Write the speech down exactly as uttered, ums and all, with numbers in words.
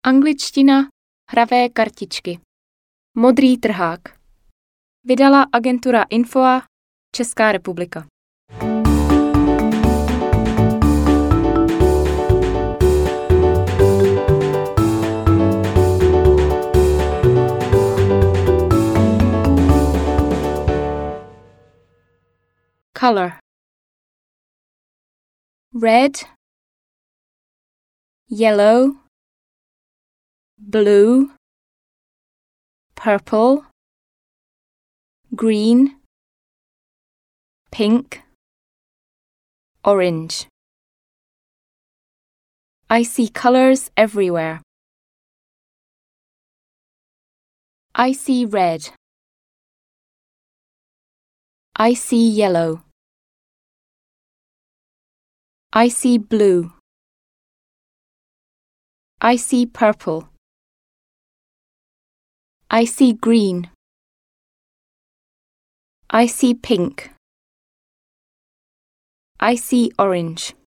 Angličtina, hravé kartičky. Modrý trhák. Vydala agentura Infoa, Česká republika. Color. Red, yellow, blue, purple, green, pink, orange. I see colors everywhere. I see red. I see yellow. I see blue. I see purple. I see green. I see pink. I see orange.